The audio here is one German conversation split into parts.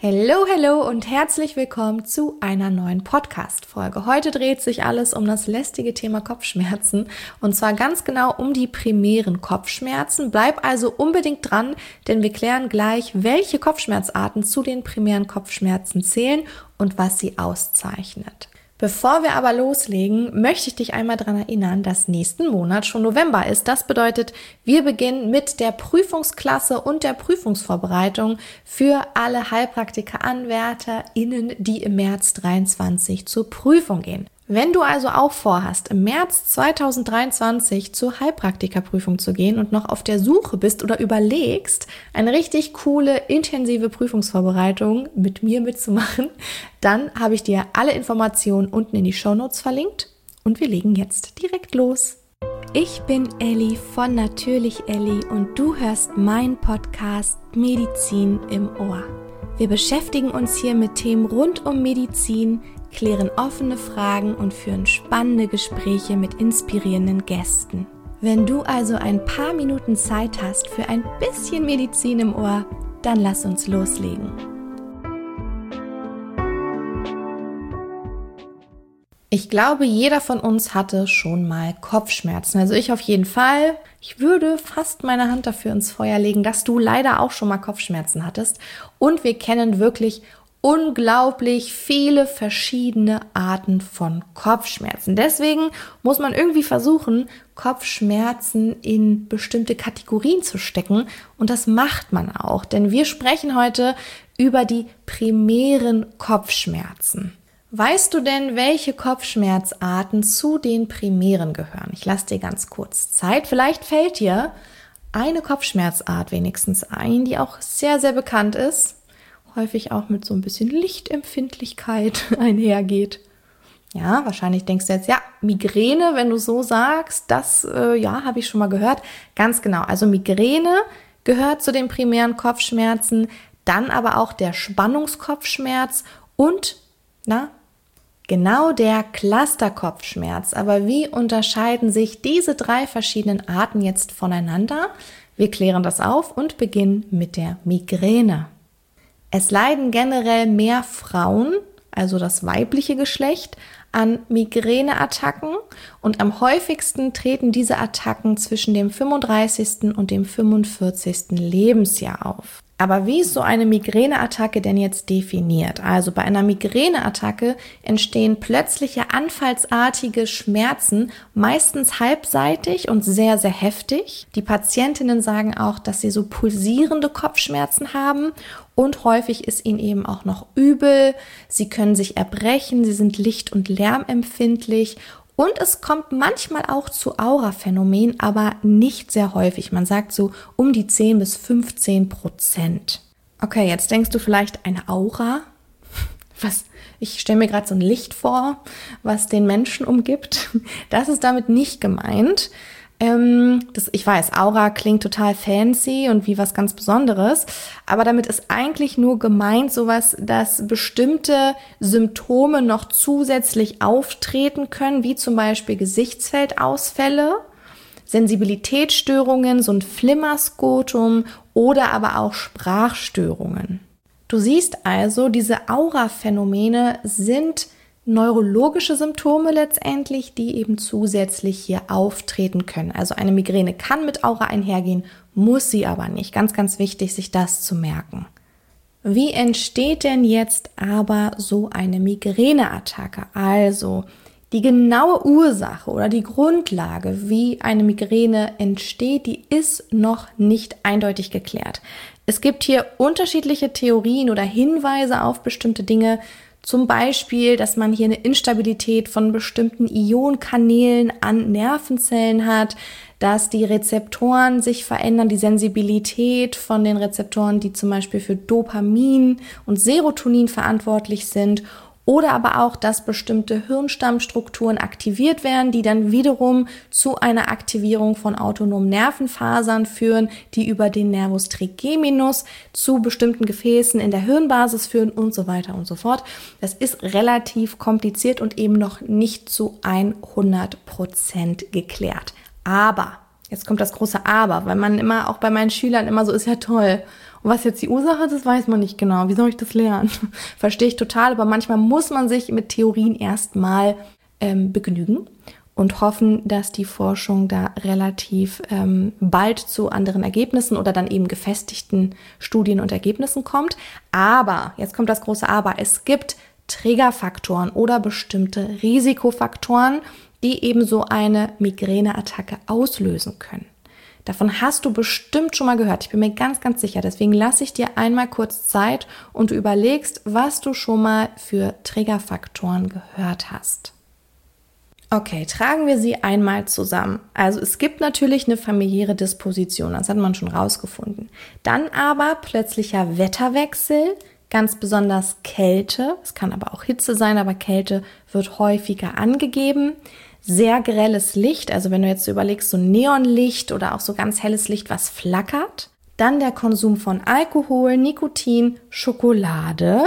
Hello, hello und herzlich willkommen zu einer neuen Podcast-Folge. Heute dreht sich alles um das lästige Thema Kopfschmerzen und zwar ganz genau um die primären Kopfschmerzen. Bleib also unbedingt dran, denn wir klären gleich, welche Kopfschmerzarten zu den primären Kopfschmerzen zählen und was sie auszeichnet. Bevor wir aber loslegen, möchte ich dich einmal daran erinnern, dass nächsten Monat schon November ist. Das bedeutet, wir beginnen mit der Prüfungsklasse und der Prüfungsvorbereitung für alle HeilpraktikerAnwärterInnen, die im März 2023 zur Prüfung gehen. Wenn du also auch vorhast, im März 2023 zur Heilpraktikerprüfung zu gehen und noch auf der Suche bist oder überlegst, eine richtig coole, intensive Prüfungsvorbereitung mit mir mitzumachen, dann habe ich dir alle Informationen unten in die Shownotes verlinkt und wir legen jetzt direkt los. Ich bin Elli von Natürlich Elli und du hörst meinen Podcast Medizin im Ohr. Wir beschäftigen uns hier mit Themen rund um Medizin, klären offene Fragen und führen spannende Gespräche mit inspirierenden Gästen. Wenn du also ein paar Minuten Zeit hast für ein bisschen Medizin im Ohr, dann lass uns loslegen. Ich glaube, jeder von uns hatte schon mal Kopfschmerzen. Also ich auf jeden Fall. Ich würde fast meine Hand dafür ins Feuer legen, dass du leider auch schon mal Kopfschmerzen hattest. Und wir kennen wirklich unglaublich viele verschiedene Arten von Kopfschmerzen. Deswegen muss man irgendwie versuchen, Kopfschmerzen in bestimmte Kategorien zu stecken. Und das macht man auch, denn wir sprechen heute über die primären Kopfschmerzen. Weißt du denn, welche Kopfschmerzarten zu den primären gehören? Ich lasse dir ganz kurz Zeit. Vielleicht fällt dir eine Kopfschmerzart wenigstens ein, die auch sehr, sehr bekannt ist. Häufig auch mit so ein bisschen Lichtempfindlichkeit einhergeht. Ja, wahrscheinlich denkst du jetzt, ja, Migräne, wenn du so sagst, das, habe ich schon mal gehört. Ganz genau, also Migräne gehört zu den primären Kopfschmerzen, dann aber auch der Spannungskopfschmerz und, genau der Clusterkopfschmerz. Aber wie unterscheiden sich diese drei verschiedenen Arten jetzt voneinander? Wir klären das auf und beginnen mit der Migräne. Es leiden generell mehr Frauen, also das weibliche Geschlecht, an Migräneattacken und am häufigsten treten diese Attacken zwischen dem 35. und dem 45. Lebensjahr auf. Aber wie ist so eine Migräneattacke denn jetzt definiert? Also bei einer Migräneattacke entstehen plötzliche anfallsartige Schmerzen, meistens halbseitig und sehr, sehr heftig. Die Patientinnen sagen auch, dass sie so pulsierende Kopfschmerzen haben und häufig ist ihnen eben auch noch übel. Sie können sich erbrechen, sie sind licht- und lärmempfindlich. Und es kommt manchmal auch zu Auraphänomenen, aber nicht sehr häufig. Man sagt so um die 10-15%. Okay, jetzt denkst du vielleicht eine Aura? Was? Ich stelle mir gerade so ein Licht vor, was den Menschen umgibt. Das ist damit nicht gemeint. Ich weiß, Aura klingt total fancy und wie was ganz Besonderes, aber damit ist eigentlich nur gemeint sowas, dass bestimmte Symptome noch zusätzlich auftreten können, wie zum Beispiel Gesichtsfeldausfälle, Sensibilitätsstörungen, so ein Flimmerskotum oder aber auch Sprachstörungen. Du siehst also, diese Aura-Phänomene sind neurologische Symptome letztendlich, die eben zusätzlich hier auftreten können. Also eine Migräne kann mit Aura einhergehen, muss sie aber nicht. Ganz, ganz wichtig, sich das zu merken. Wie entsteht denn jetzt aber so eine Migräneattacke? Also die genaue Ursache oder die Grundlage, wie eine Migräne entsteht, die ist noch nicht eindeutig geklärt. Es gibt hier unterschiedliche Theorien oder Hinweise auf bestimmte Dinge. Zum Beispiel, dass man hier eine Instabilität von bestimmten Ionkanälen an Nervenzellen hat, dass die Rezeptoren sich verändern, die Sensibilität von den Rezeptoren, die zum Beispiel für Dopamin und Serotonin verantwortlich sind. Oder aber auch, dass bestimmte Hirnstammstrukturen aktiviert werden, die dann wiederum zu einer Aktivierung von autonomen Nervenfasern führen, die über den Nervus trigeminus zu bestimmten Gefäßen in der Hirnbasis führen und so weiter und so fort. Das ist relativ kompliziert und eben noch nicht zu 100% geklärt. Aber, jetzt kommt das große Aber, weil man immer, auch bei meinen Schülern immer so ist, ja toll. Und was jetzt die Ursache ist, das weiß man nicht genau. Wie soll ich das lernen? Verstehe ich total, aber manchmal muss man sich mit Theorien erstmal begnügen und hoffen, dass die Forschung da relativ bald zu anderen Ergebnissen oder dann eben gefestigten Studien und Ergebnissen kommt. Aber, jetzt kommt das große Aber, es gibt Triggerfaktoren oder bestimmte Risikofaktoren, die eben so eine Migräneattacke auslösen können. Davon hast du bestimmt schon mal gehört. Ich bin mir ganz, ganz sicher. Deswegen lasse ich dir einmal kurz Zeit und du überlegst, was du schon mal für Triggerfaktoren gehört hast. Okay, tragen wir sie einmal zusammen. Also es gibt natürlich eine familiäre Disposition, das hat man schon rausgefunden. Dann aber plötzlicher Wetterwechsel, ganz besonders Kälte. Es kann aber auch Hitze sein, aber Kälte wird häufiger angegeben. Sehr grelles Licht, also wenn du jetzt überlegst, so Neonlicht oder auch so ganz helles Licht, was flackert. Dann der Konsum von Alkohol, Nikotin, Schokolade,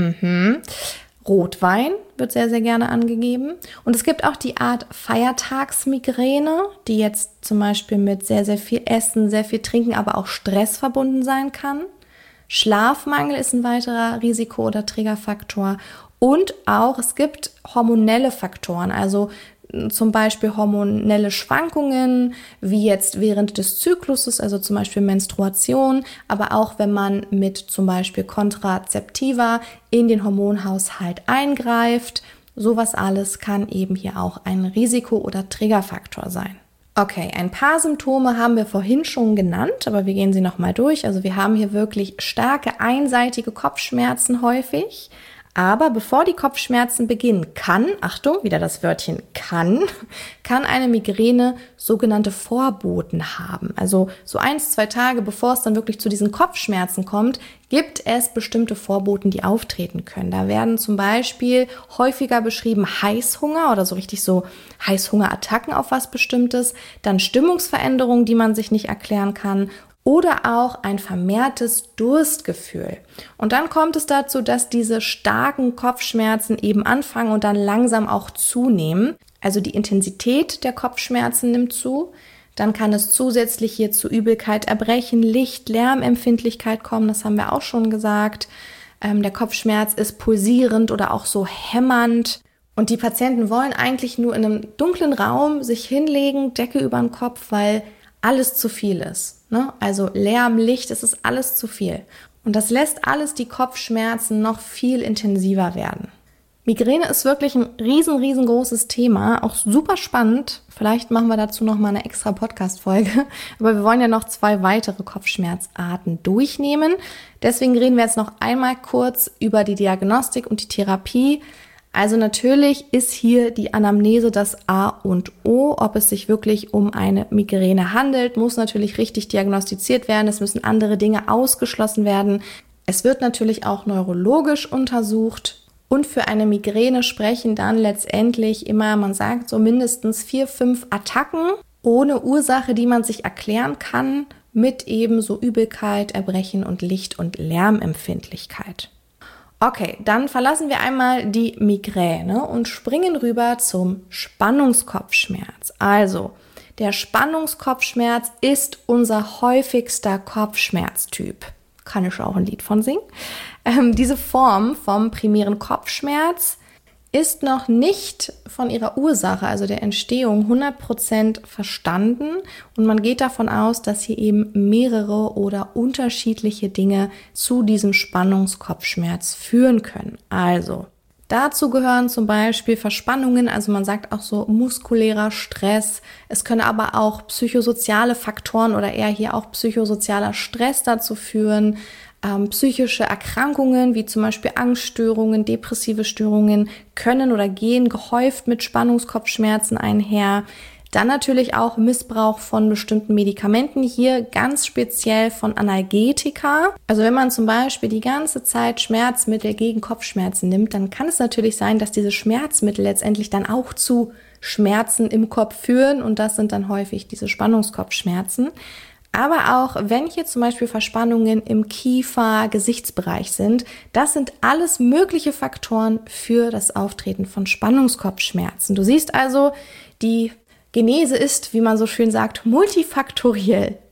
Rotwein wird sehr, sehr gerne angegeben. Und es gibt auch die Art Feiertagsmigräne, die jetzt zum Beispiel mit sehr, sehr viel Essen, sehr viel Trinken, aber auch Stress verbunden sein kann. Schlafmangel ist ein weiterer Risiko- oder Triggerfaktor. Und auch, es gibt hormonelle Faktoren, also zum Beispiel hormonelle Schwankungen, wie jetzt während des Zykluses, also zum Beispiel Menstruation, aber auch wenn man mit zum Beispiel Kontrazeptiva in den Hormonhaushalt eingreift. Sowas alles kann eben hier auch ein Risiko- oder Triggerfaktor sein. Okay, ein paar Symptome haben wir vorhin schon genannt, aber wir gehen sie nochmal durch. Also wir haben hier wirklich starke einseitige Kopfschmerzen häufig. Aber bevor die Kopfschmerzen beginnen, kann wieder das Wörtchen kann eine Migräne sogenannte Vorboten haben. Also so 1-2 Tage, bevor es dann wirklich zu diesen Kopfschmerzen kommt, gibt es bestimmte Vorboten, die auftreten können. Da werden zum Beispiel häufiger beschrieben Heißhunger oder so richtig so Heißhungerattacken auf was Bestimmtes, dann Stimmungsveränderungen, die man sich nicht erklären kann, oder auch ein vermehrtes Durstgefühl. Und dann kommt es dazu, dass diese starken Kopfschmerzen eben anfangen und dann langsam auch zunehmen. Also die Intensität der Kopfschmerzen nimmt zu. Dann kann es zusätzlich hier zu Übelkeit, Erbrechen, Licht, Lärmempfindlichkeit kommen. Das haben wir auch schon gesagt. Der Kopfschmerz ist pulsierend oder auch so hämmernd. Und die Patienten wollen eigentlich nur in einem dunklen Raum sich hinlegen, Decke über den Kopf, weil alles zu viel ist. Ne? Also Lärm, Licht, es ist alles zu viel. Und das lässt alles die Kopfschmerzen noch viel intensiver werden. Migräne ist wirklich ein riesengroßes Thema, auch super spannend. Vielleicht machen wir dazu noch mal eine extra Podcast-Folge. Aber wir wollen ja noch 2 weitere Kopfschmerzarten durchnehmen. Deswegen reden wir jetzt noch einmal kurz über die Diagnostik und die Therapie. Also natürlich ist hier die Anamnese das A und O. Ob es sich wirklich um eine Migräne handelt, muss natürlich richtig diagnostiziert werden. Es müssen andere Dinge ausgeschlossen werden. Es wird natürlich auch neurologisch untersucht. Und für eine Migräne sprechen dann letztendlich immer, man sagt so mindestens 4-5 Attacken ohne Ursache, die man sich erklären kann, mit eben so Übelkeit, Erbrechen und Licht- und Lärmempfindlichkeit. Okay, dann verlassen wir einmal die Migräne und springen rüber zum Spannungskopfschmerz. Also, der Spannungskopfschmerz ist unser häufigster Kopfschmerztyp. Kann ich auch ein Lied von singen. Diese Form vom primären Kopfschmerz ist noch nicht von ihrer Ursache, also der Entstehung, 100% verstanden. Und man geht davon aus, dass hier eben mehrere oder unterschiedliche Dinge zu diesem Spannungskopfschmerz führen können. Also, dazu gehören zum Beispiel Verspannungen, also man sagt auch so muskulärer Stress. Es können aber auch psychosoziale Faktoren oder eher hier auch psychosozialer Stress dazu führen. Psychische Erkrankungen wie zum Beispiel Angststörungen, depressive Störungen können oder gehen gehäuft mit Spannungskopfschmerzen einher. Dann natürlich auch Missbrauch von bestimmten Medikamenten, hier ganz speziell von Analgetika. Also wenn man zum Beispiel die ganze Zeit Schmerzmittel gegen Kopfschmerzen nimmt, dann kann es natürlich sein, dass diese Schmerzmittel letztendlich dann auch zu Schmerzen im Kopf führen und das sind dann häufig diese Spannungskopfschmerzen. Aber auch wenn hier zum Beispiel Verspannungen im Kiefer, Gesichtsbereich sind, das sind alles mögliche Faktoren für das Auftreten von Spannungskopfschmerzen. Du siehst also, die Genese ist, wie man so schön sagt, multifaktoriell.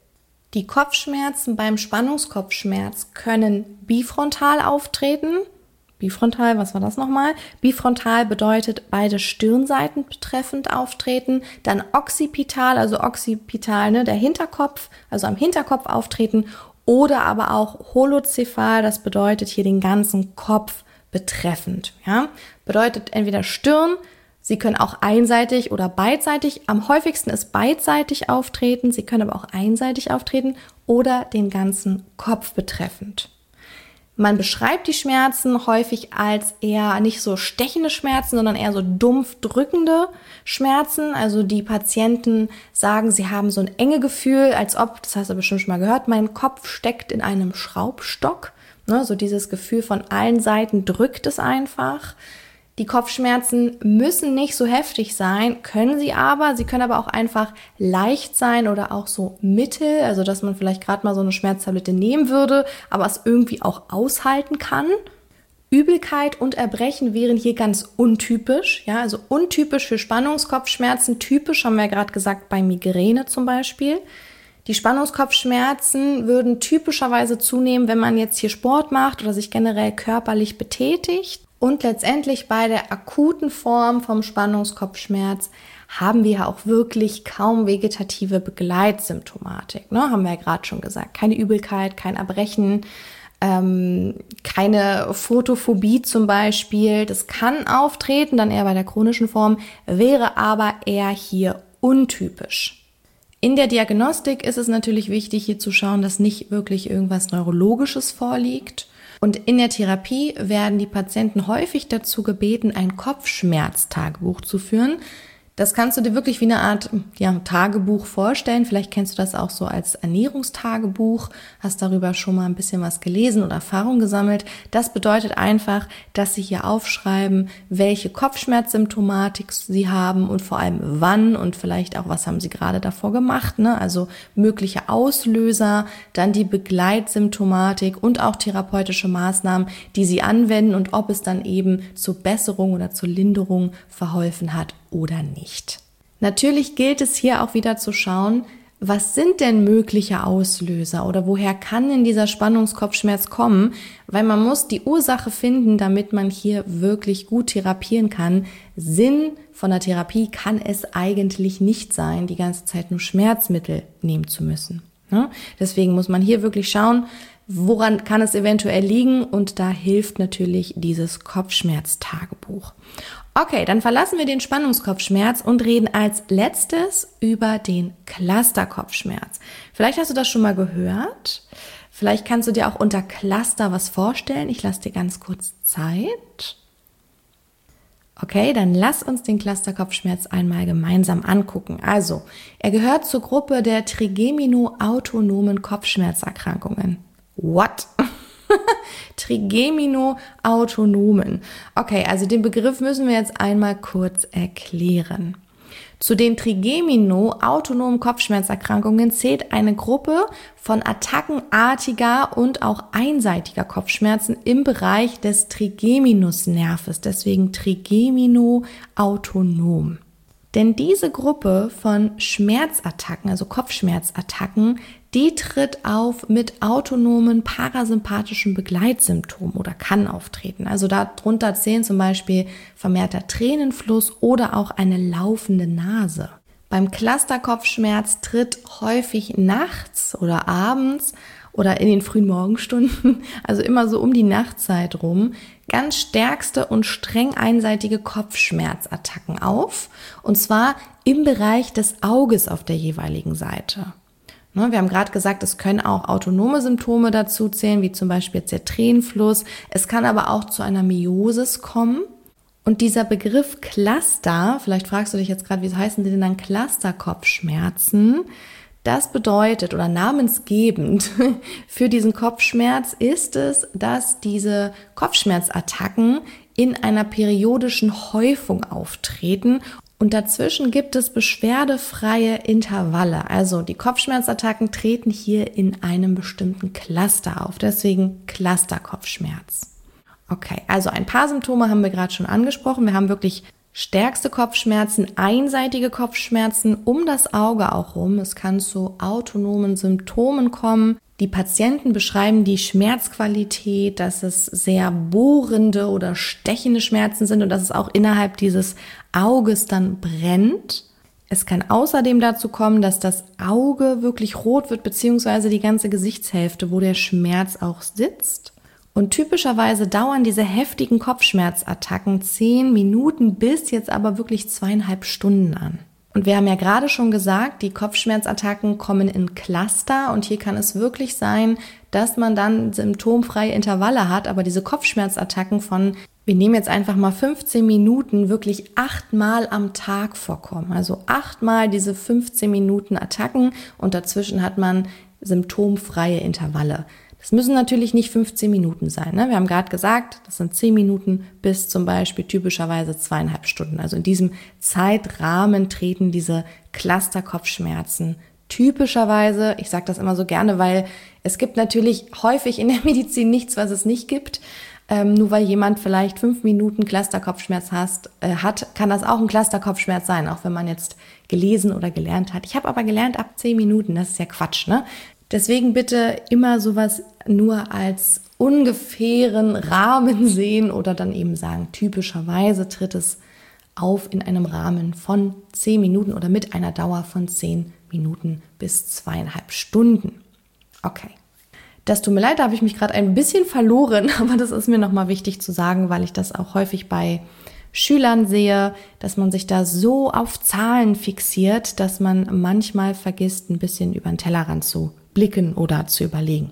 Die Kopfschmerzen beim Spannungskopfschmerz können bifrontal auftreten. Bifrontal, was war das nochmal? Bifrontal bedeutet beide Stirnseiten betreffend auftreten. Dann occipital, also occipital, der Hinterkopf, also am Hinterkopf auftreten. Oder aber auch holocephal, das bedeutet hier den ganzen Kopf betreffend. Ja? Bedeutet entweder Stirn, sie können auch einseitig oder beidseitig, am häufigsten ist beidseitig auftreten, sie können aber auch einseitig auftreten oder den ganzen Kopf betreffend. Man beschreibt die Schmerzen häufig als eher nicht so stechende Schmerzen, sondern eher so dumpf drückende Schmerzen. Also die Patienten sagen, sie haben so ein enge Gefühl, als ob, das hast du bestimmt schon mal gehört, mein Kopf steckt in einem Schraubstock. So dieses Gefühl von allen Seiten drückt es einfach. Die Kopfschmerzen müssen nicht so heftig sein, können sie aber. Sie können aber auch einfach leicht sein oder auch so mittel, also dass man vielleicht gerade mal so eine Schmerztablette nehmen würde, aber es irgendwie auch aushalten kann. Übelkeit und Erbrechen wären hier ganz untypisch, ja, also untypisch für Spannungskopfschmerzen, typisch haben wir ja gerade gesagt bei Migräne zum Beispiel. Die Spannungskopfschmerzen würden typischerweise zunehmen, wenn man jetzt hier Sport macht oder sich generell körperlich betätigt. Und letztendlich bei der akuten Form vom Spannungskopfschmerz haben wir auch wirklich kaum vegetative Begleitsymptomatik. Haben wir ja gerade schon gesagt. Keine Übelkeit, kein Erbrechen, keine Photophobie zum Beispiel. Das kann auftreten, dann eher bei der chronischen Form, wäre aber eher hier untypisch. In der Diagnostik ist es natürlich wichtig, hier zu schauen, dass nicht wirklich irgendwas Neurologisches vorliegt. Und in der Therapie werden die Patienten häufig dazu gebeten, ein Kopfschmerztagebuch zu führen. Das kannst du dir wirklich wie eine Art Tagebuch vorstellen. Vielleicht kennst du das auch so als Ernährungstagebuch, hast darüber schon mal ein bisschen was gelesen oder Erfahrung gesammelt. Das bedeutet einfach, dass sie hier aufschreiben, welche Kopfschmerzsymptomatik sie haben und vor allem wann und vielleicht auch, was haben sie gerade davor gemacht. Also mögliche Auslöser, dann die Begleitsymptomatik und auch therapeutische Maßnahmen, die sie anwenden und ob es dann eben zur Besserung oder zur Linderung verholfen hat oder nicht. Natürlich gilt es hier auch wieder zu schauen, was sind denn mögliche Auslöser oder woher kann denn dieser Spannungskopfschmerz kommen? Weil man muss die Ursache finden, damit man hier wirklich gut therapieren kann. Sinn von der Therapie kann es eigentlich nicht sein, die ganze Zeit nur Schmerzmittel nehmen zu müssen. Deswegen muss man hier wirklich schauen, woran kann es eventuell liegen, und da hilft natürlich dieses Kopfschmerztagebuch. Okay, dann verlassen wir den Spannungskopfschmerz und reden als letztes über den Clusterkopfschmerz. Vielleicht hast du das schon mal gehört. Vielleicht kannst du dir auch unter Cluster was vorstellen. Ich lasse dir ganz kurz Zeit. Okay, dann lass uns den Clusterkopfschmerz einmal gemeinsam angucken. Also, er gehört zur Gruppe der Trigemino-autonomen Kopfschmerzerkrankungen. What? Trigemino-autonomen. Okay, also den Begriff müssen wir jetzt einmal kurz erklären. Zu den Trigemino-autonomen Kopfschmerzerkrankungen zählt eine Gruppe von attackenartiger und auch einseitiger Kopfschmerzen im Bereich des Trigeminusnerves, deswegen Trigemino-autonom. Denn diese Gruppe von Schmerzattacken, also Kopfschmerzattacken, die tritt auf mit autonomen parasympathischen Begleitsymptomen oder kann auftreten. Also darunter zählen zum Beispiel vermehrter Tränenfluss oder auch eine laufende Nase. Beim Clusterkopfschmerz tritt häufig nachts oder abends oder in den frühen Morgenstunden, also immer so um die Nachtzeit rum, ganz stärkste und streng einseitige Kopfschmerzattacken auf, und zwar im Bereich des Auges auf der jeweiligen Seite. Wir haben gerade gesagt, es können auch autonome Symptome dazu zählen, wie zum Beispiel jetzt der Tränenfluss. Es kann aber auch zu einer Meiosis kommen. Und dieser Begriff Cluster, vielleicht fragst du dich jetzt gerade, wie heißen die denn dann Clusterkopfschmerzen? Das bedeutet, oder namensgebend für diesen Kopfschmerz ist es, dass diese Kopfschmerzattacken in einer periodischen Häufung auftreten. Und dazwischen gibt es beschwerdefreie Intervalle. Also die Kopfschmerzattacken treten hier in einem bestimmten Cluster auf. Deswegen Clusterkopfschmerz. Okay, also ein paar Symptome haben wir gerade schon angesprochen. Wir haben wirklich Stärkste Kopfschmerzen, einseitige Kopfschmerzen um das Auge auch rum. Es kann zu autonomen Symptomen kommen. Die Patienten beschreiben die Schmerzqualität, dass es sehr bohrende oder stechende Schmerzen sind und dass es auch innerhalb dieses Auges dann brennt. Es kann außerdem dazu kommen, dass das Auge wirklich rot wird, beziehungsweise die ganze Gesichtshälfte, wo der Schmerz auch sitzt. Und typischerweise dauern diese heftigen Kopfschmerzattacken 10 Minuten bis jetzt aber wirklich 2,5 Stunden an. Und wir haben ja gerade schon gesagt, die Kopfschmerzattacken kommen in Cluster und hier kann es wirklich sein, dass man dann symptomfreie Intervalle hat, aber diese Kopfschmerzattacken wir nehmen jetzt einfach mal 15 Minuten, wirklich 8-mal am Tag vorkommen. Also 8-mal diese 15 Minuten Attacken und dazwischen hat man symptomfreie Intervalle. Das müssen natürlich nicht 15 Minuten sein. Ne? Wir haben gerade gesagt, das sind 10 Minuten bis zum Beispiel typischerweise 2,5 Stunden. Also in diesem Zeitrahmen treten diese Cluster-Kopfschmerzen typischerweise, ich sage das immer so gerne, weil es gibt natürlich häufig in der Medizin nichts, was es nicht gibt. Nur weil jemand vielleicht 5 Minuten Cluster-Kopfschmerz hat, kann das auch ein Cluster-Kopfschmerz sein, auch wenn man jetzt gelesen oder gelernt hat. Ich habe aber gelernt ab 10 Minuten, das ist ja Quatsch, ne? Deswegen bitte immer sowas nur als ungefähren Rahmen sehen oder dann eben sagen, typischerweise tritt es auf in einem Rahmen von 10 Minuten oder mit einer Dauer von 10 Minuten bis 2,5 Stunden. Okay. Das tut mir leid, da habe ich mich gerade ein bisschen verloren, aber das ist mir nochmal wichtig zu sagen, weil ich das auch häufig bei Schülern sehe, dass man sich da so auf Zahlen fixiert, dass man manchmal vergisst, ein bisschen über den Tellerrand zu blicken oder zu überlegen.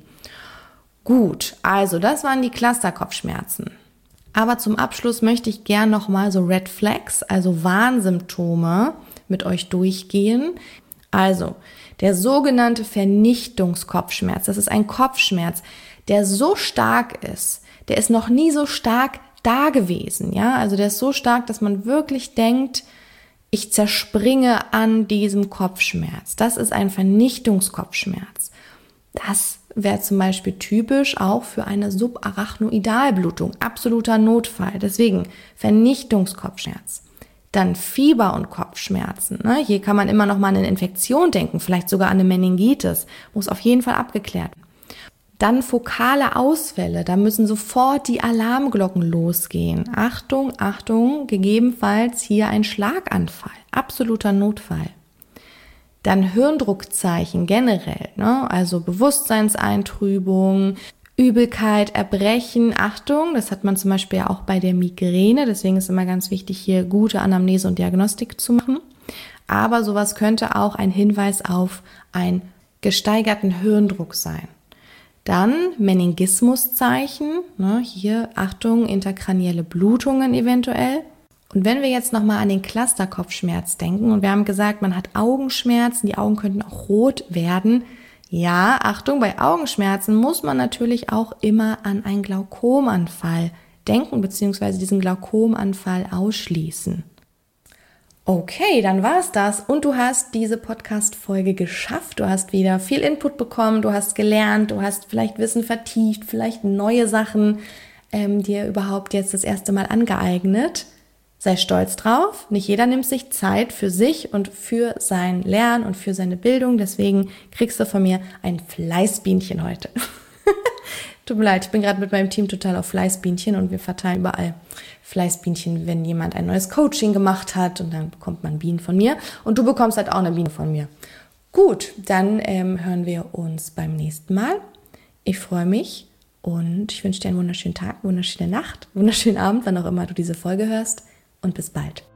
Gut, also das waren die Cluster-Kopfschmerzen. Aber zum Abschluss möchte ich gern nochmal so Red Flags, also Warnsymptome mit euch durchgehen. Also der sogenannte Vernichtungskopfschmerz, das ist ein Kopfschmerz, der so stark ist, der ist noch nie so stark da gewesen, ja, also der ist so stark, dass man wirklich denkt, ich zerspringe an diesem Kopfschmerz. Das ist ein Vernichtungskopfschmerz. Das wäre zum Beispiel typisch auch für eine Subarachnoidalblutung, absoluter Notfall. Deswegen Vernichtungskopfschmerz. Dann Fieber und Kopfschmerzen. Ne? Hier kann man immer noch mal an eine Infektion denken, vielleicht sogar an eine Meningitis. Muss auf jeden Fall abgeklärt werden. Dann fokale Ausfälle, da müssen sofort die Alarmglocken losgehen. Achtung, Achtung, gegebenenfalls hier ein Schlaganfall, absoluter Notfall. Dann Hirndruckzeichen generell, ne? Also Bewusstseinseintrübung, Übelkeit, Erbrechen, Achtung, das hat man zum Beispiel auch bei der Migräne, deswegen ist immer ganz wichtig, hier gute Anamnese und Diagnostik zu machen. Aber sowas könnte auch ein Hinweis auf einen gesteigerten Hirndruck sein. Dann Meningismuszeichen, ne, hier Achtung, interkranielle Blutungen eventuell. Und wenn wir jetzt nochmal an den Cluster-Kopfschmerz denken und wir haben gesagt, man hat Augenschmerzen, die Augen könnten auch rot werden. Ja, Achtung, bei Augenschmerzen muss man natürlich auch immer an einen Glaukomanfall denken bzw. diesen Glaukomanfall ausschließen. Okay, dann war's das und du hast diese Podcast-Folge geschafft. Du hast wieder viel Input bekommen, du hast gelernt, du hast vielleicht Wissen vertieft, vielleicht neue Sachen dir überhaupt jetzt das erste Mal angeeignet. Sei stolz drauf. Nicht jeder nimmt sich Zeit für sich und für sein Lernen und für seine Bildung. Deswegen kriegst du von mir ein Fleißbienchen heute. Tut mir leid, ich bin gerade mit meinem Team total auf Fleißbienchen und wir verteilen überall Fleißbienchen, wenn jemand ein neues Coaching gemacht hat und dann bekommt man Bienen von mir und du bekommst halt auch eine Biene von mir. Gut, dann hören wir uns beim nächsten Mal. Ich freue mich und ich wünsche dir einen wunderschönen Tag, wunderschöne Nacht, wunderschönen Abend, wann auch immer du diese Folge hörst und bis bald.